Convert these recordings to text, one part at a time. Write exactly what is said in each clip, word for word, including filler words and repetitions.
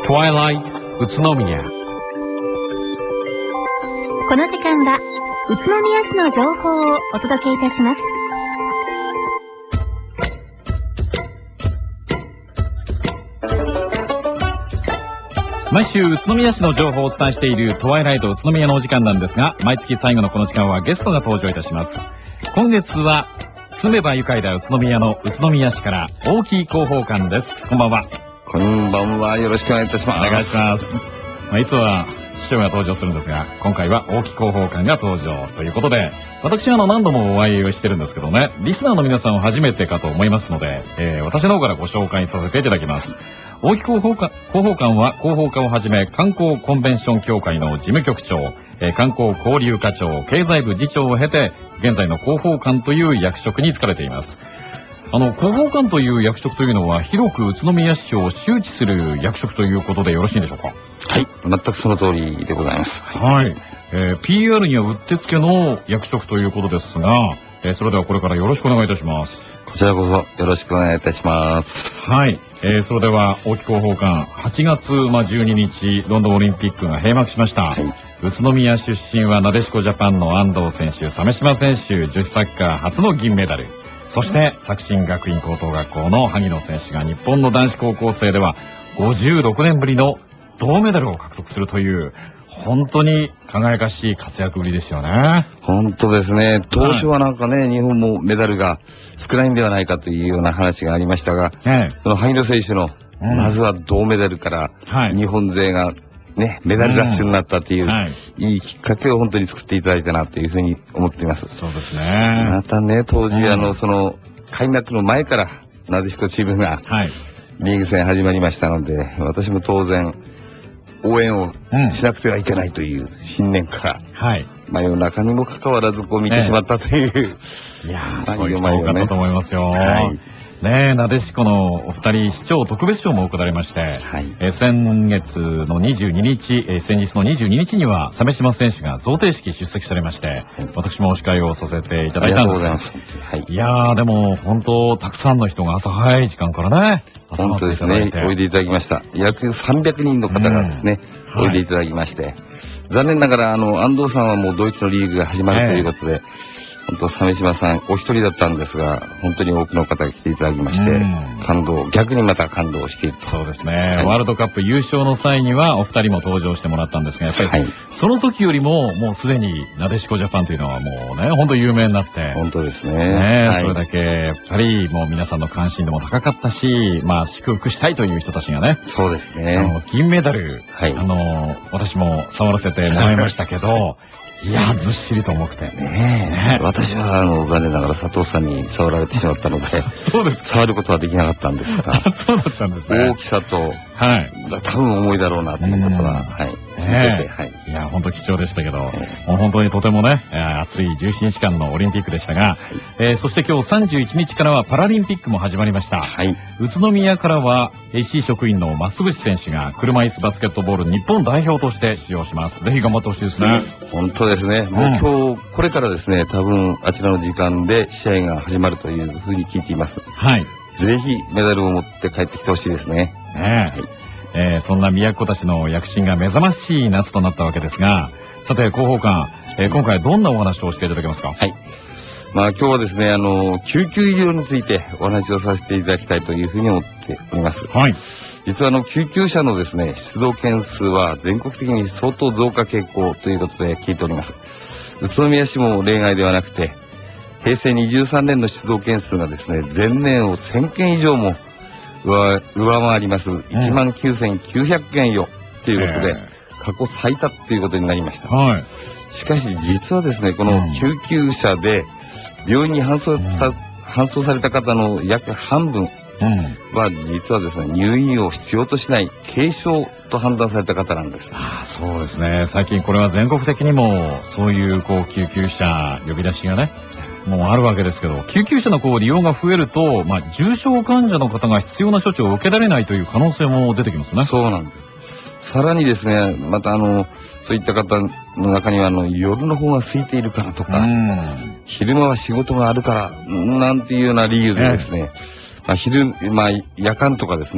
Twilight 宇都宮。 この時間は宇都宮市の情報をお届けいたします。 毎週宇都宮市の情報をお伝えしているトワイライト宇都宮のお時間なんですが、毎月最後のこの時間はゲストが登場いたします。今月は住めば愉快だ宇都宮の宇都宮市から大木広報官です。こんばんは。 こんばんは。よろしくお願いいたします。 お願いします。まあ、いつもは市長が登場するんですが、今回は大木広報官が登場ということで、私はあの何度もお会いをしてるんですけどね、リスナーの皆さんは初めてかと思いますので、えー、私の方からご紹介させていただきます。大木広報官、広報官は広報課をはじめ観光コンベンション協会の事務局長、えー、観光交流課長、経済部次長を経て現在の広報官という役職に就かれています。あの広報官という役職というのは広く宇都宮市を周知する役職ということでよろしいんでしょうか？ はい、全くその通りでございます。 はい、えー、ピーアール にはうってつけの役職ということですが、えー、それではこれからよろしくお願いいたします。 こちらこそよろしくお願いいたします。 はい、えー、それでは大木広報官、はちがつ、まあ、じゅうににちロンドンオリンピックが閉幕しました、はい、宇都宮出身はなでしこジャパンの安藤選手、鮫島選手、女子サッカー初の銀メダル、そして作新学院高等学校の萩野選手が日本の男子高校生ではごじゅうろくねんぶりの銅メダルを獲得するという本当に輝かしい活躍ぶりですよね。 本当ですね。当初はなんかね、はい、日本もメダルが少ないんではないかというような話がありましたが、はい、その萩野選手の、うん、まずは銅メダルから日本勢がね、メダルラッシュになったという、うん、はい、いいきっかけを本当に作っていただいたなというふうに思っています。 そうですね。 またね、当時、うん、あの、その、開幕の前から、なでしこチームが、はい、リーグ戦始まりましたので、私も当然、応援をしなくてはいけないという信念から、はい、真夜中にもかかわらずこう見てしまったという、 ええ、いやー、そういう人多かったと思いますよ。はい、ねえ、なでしこのお二人、市長特別賞も行われまして、はい、え先月のにじゅうににち、え先日のにじゅうににちには鮫島選手が贈呈式出席されまして、はい、私もお司会をさせていただいたんですが、はい、いやー、でも本当たくさんの人が朝早い時間からね、 本当ですね、おいでいただきました。約さんびゃくにんの方がですね、うん、おいでいただきまして、はい、残念ながらあの安藤さんはもうドイツのリーグが始まるということで、えー本当、鮫島さんお一人だったんですが、本当に多くの方が来ていただきまして、感動、逆にまた感動していると。 そうですね、はい。ワールドカップ優勝の際にはお二人も登場してもらったんですが、やっぱり、はい、その時よりももうすでになでしこジャパンというのはもうね、本当有名になって。 本当ですね。 ね、 はい、 それだけ、やっぱりもう皆さんの関心度も高かったし、まあ祝福したいという人たちがね。 そうですね。 あの、銀メダル、はい、あの、私も触らせてもらいましたけど、いやー、ずっしりと重くて。 ねえ。私は、あの、残念ながら佐藤さんに触られてしまったので、 そうです。 触ることはできなかったんですが。 そうだったんですね。 大きさと、はい。多分重いだろうな、ということは、はい。 ねえ、はい、いや本当貴重でしたけど、えー、もう本当にとてもね、熱いじゅうしちにちかんのオリンピックでしたが、はい、えー、そして今日さんじゅういちにちからはパラリンピックも始まりました、はい、宇都宮からは エーシー 職員の増渕選手が車椅子バスケットボール日本代表として出場します。ぜひ頑張ってほしいですね。 本当ですね。もう今日これからですね、多分あちらの時間で試合が始まるというふうに聞いています。はい。ぜひメダルを持って帰ってきてほしいですね。ねえ。はい、 えー、そんな宮古たちの躍進が目覚ましい夏となったわけですが、さて広報官、えー、今回どんなお話をしていただけますか？ はい。まあ今日はですね、あの救急医療についてお話をさせていただきたいというふうに思っております。はい。実はあの救急車のですね出動件数は全国的に相当増加傾向ということで聞いております。宇都宮市も例外ではなくて、へいせいにじゅうさんねんの出動件数がですね前年をせんけん以上も上, 上回ります いちまんきゅうせんきゅうひゃくけんよということで、過去最多ということになりました。はい、しかし実はですね、この救急車で病院に搬送さ、うん、搬送された方の約半分は実はですね、入院を必要としない軽症と判断された方なんです。 ああ、そうですね。最近これは全国的にもそういうこう救急車呼び出しがね、もうあるわけですけど、救急車のこう利用が増えると、まあ、重症患者の方が必要な処置を受けられないという可能性も出てきますね。 そうなんです。さらにですね、またあのそういった方の中にはあの夜の方が空いているからとか、昼間は仕事があるからなんていうような理由でですね、ええ、まあ、昼、まあ、夜間とかですね、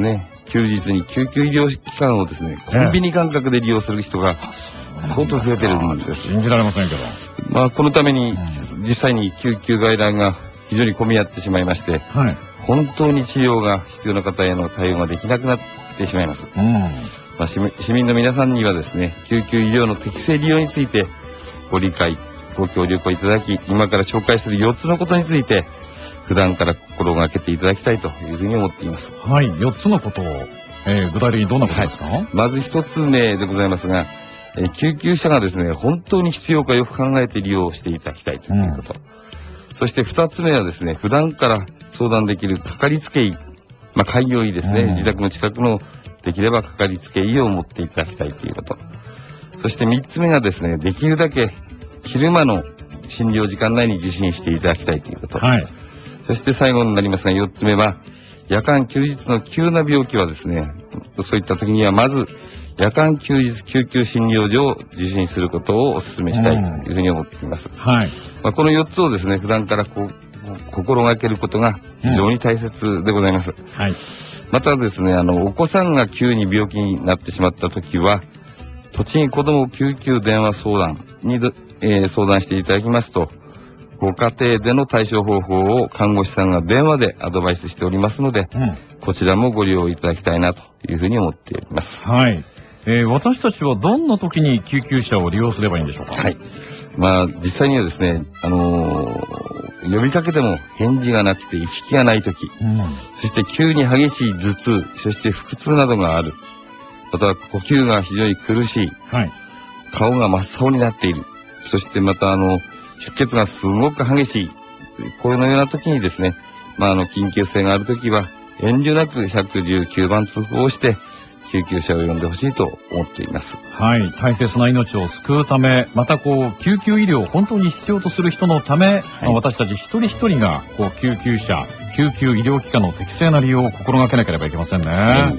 休日に救急医療機関をですね、コンビニ感覚で利用する人が相当増えてるんです。 信じられませんけど。 まあ、このために、実際に救急外来が非常に混み合ってしまいまして、はい、本当に治療が必要な方への対応ができなくなってしまいます。うん、まあ、市民の皆さんにはですね、救急医療の適正利用についてご理解、ご協力をいただき、今から紹介するよっつのことについて、普段から心がけていただきたいというふうに思っています。 はい、よっつのことを、えー、具体的にどんなことですか？はい、 まずひとつめでございますが、えー、救急車がですね、本当に必要かよく考えて利用していただきたいということ。うん、そしてふたつめはですね、普段から相談できるかかりつけ医、まあ、開業医ですね、うん、自宅の近くのできればかかりつけ医を持っていただきたいということ。そしてみっつめがですね、できるだけ昼間の診療時間内に受診していただきたいということ。はい、そして最後になりますが、よっつめは、夜間休日の急な病気はですね、そういった時にはまず、夜間休日救急診療所を受診することをお勧めしたいというふうに思っています。はい。まあ、このよっつをですね、普段からこう、心がけることが非常に大切でございます。うん、はい。またですね、あの、お子さんが急に病気になってしまった時は、栃木子ども救急電話相談に、えー、相談していただきますと、ご家庭での対処方法を看護師さんが電話でアドバイスしておりますので、うん、こちらもご利用いただきたいなというふうに思っております。 はい。えー、私たちはどんな時に救急車を利用すればいいんでしょうか？ はい。まあ、実際にはですね、あのー、呼びかけても返事がなくて意識がない時、うん、そして急に激しい頭痛、そして腹痛などがある。また呼吸が非常に苦しい。はい。顔が真っ青になっている。そしてまたあの、出血がすごく激しい。このような時にですね、まあ、あの、緊急性がある時は、遠慮なくいちいちきゅうばん通報をして、救急車を呼んでほしいと思っています。 はい。大切な命を救うため、またこう、救急医療を本当に必要とする人のため、はい、まあ、私たち一人一人が、こう、救急車、救急医療機関の適正な利用を心がけなければいけませんね。はい、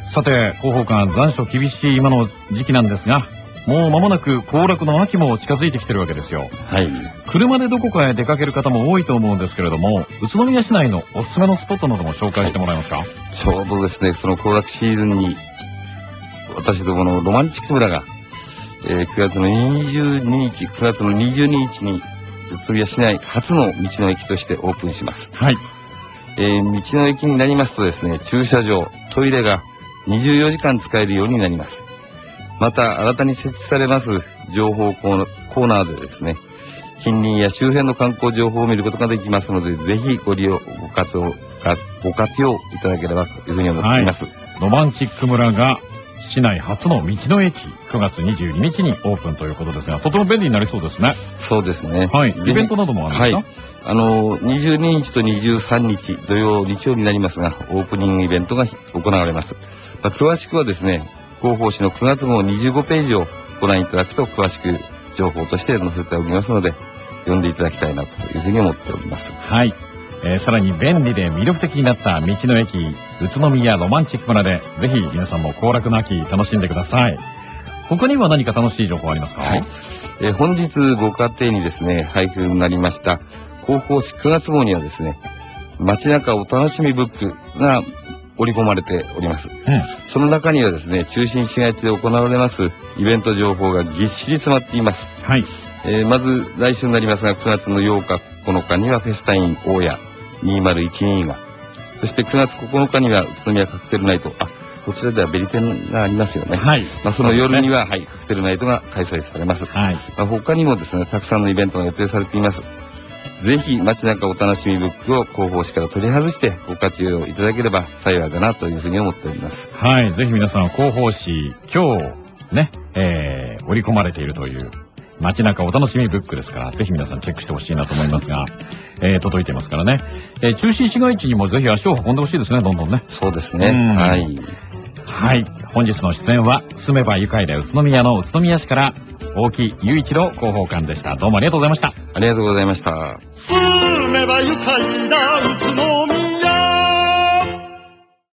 さて、広報官、残暑厳しい今の時期なんですが、もう間もなく行楽の秋も近づいてきてるわけですよ。はい。車でどこかへ出かける方も多いと思うんですけれども、宇都宮市内のおすすめのスポットなども紹介してもらえますか？はい、 ちょうどですね、その行楽シーズンに、私どものロマンチック村が、えー、くがつのにじゅうににち、くがつのにじゅうににちに、宇都宮市内初の道の駅としてオープンします。はい。えー、道の駅になりますとですね、駐車場、トイレがにじゅうよじかん使えるようになります。また、新たに設置されます情報コーナーでですね、近隣や周辺の観光情報を見ることができますので、ぜひご利用、ご活用、ご活用いただければというふうに思っています。はい、 ロマンチック村が市内初の道の駅、くがつにじゅうににちにオープンということですが、とても便利になりそうですね。 そうですね。 はい。イベントなどもあるんですか？はい。 あの、にじゅうににちとにじゅうさんにち、土曜、日曜になりますが、オープニングイベントが行われます。まあ、詳しくはですね、広報誌のくがつ号にじゅうごページをご覧いただくと詳しく情報として載せておりますので、読んでいただきたいなというふうに思っております。 はい。えー、さらに便利で魅力的になった道の駅、宇都宮ロマンチック村で、ぜひ皆さんも行楽の秋楽しんでください。他には何か楽しい情報ありますか？はい。 えー、本日ご家庭にですね、配布になりました広報誌くがつ号にはですね、街中お楽しみブックが織り込まれております。うん、その中にはですね、中心市街地で行われますイベント情報がぎっしり詰まっています。はい。えー、まず来週になりますが、くがつのようか、ここのかにはフェスタイン大谷にせんじゅうにが、そしてくがつここのかには宇都宮カクテルナイト、あ、こちらではベリテンがありますよね。はい。まあ、その夜には、ね、はい、カクテルナイトが開催されます。はい。まあ、他にもですね、たくさんのイベントが予定されています。ぜひ街中お楽しみブックを広報誌から取り外してご活用いただければ幸いだなというふうに思っております。 はい。ぜひ皆さん広報誌、今日ね、えー、織り込まれているという街中お楽しみブックですから、ぜひ皆さんチェックしてほしいなと思いますが、えー、届いてますからね。えー、中心市街地にもぜひ足を運んでほしいですね、どんどんね。 そうですね。はい。 はい。本日の出演は、住めば愉快で宇都宮の宇都宮市から、大木雄一郎広報官でした。どうもありがとうございました。 ありがとうございました。住めば愉快な宇都